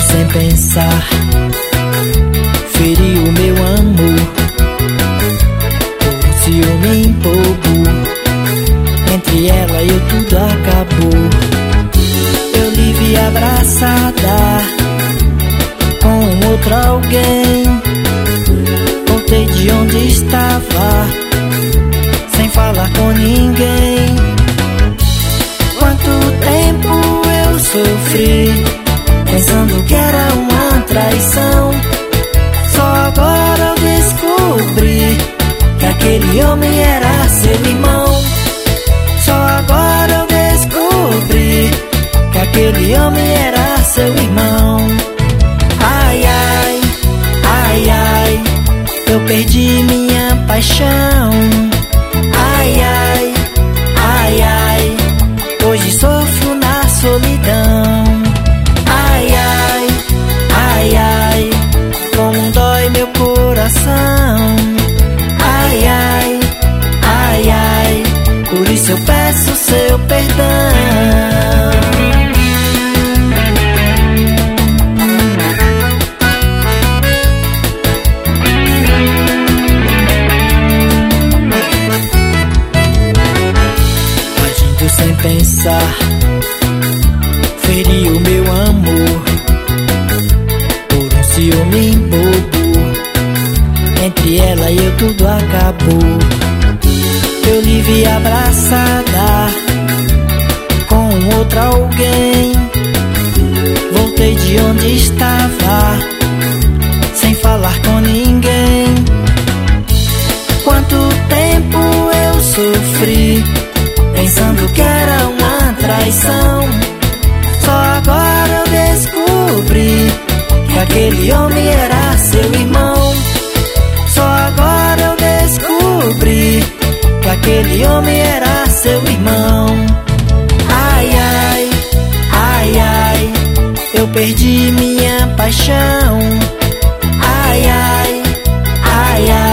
sem pensar, feriu o meu amor. Por ciúme bobo, entre ela e eu tudo acabou. Eu lhe vi abraçada com outro alguém. Voltei de onde estava, sem falar com ninguém. Quanto tempo eu sofri, pensando que era uma traição. Só agora eu descobri que aquele homem era seu irmão. Só agora eu descobri que aquele homem era seu irmão. Ai, ai, ai, ai, eu perdi minha paixão. Ai, ai, ai, ai, hoje sofro na solidão. Ai, ai, ai, ai, como dói meu coração. Ai, ai, ai, ai, por isso eu peço seu perdão. Sem pensar, feriu meu amor. Por um ciúme bobo, entre ela e eu tudo acabou. Eu lhe vi abraçada com outro alguém. Voltei de onde estava, sem falar com ninguém. Quanto tempo eu sofri, pensando que era uma traição. Só agora eu descobri que aquele homem era seu irmão. Só agora eu descobri que aquele homem era seu irmão. Ai, ai, ai, ai, eu perdi minha paixão. Ai, ai, ai, ai,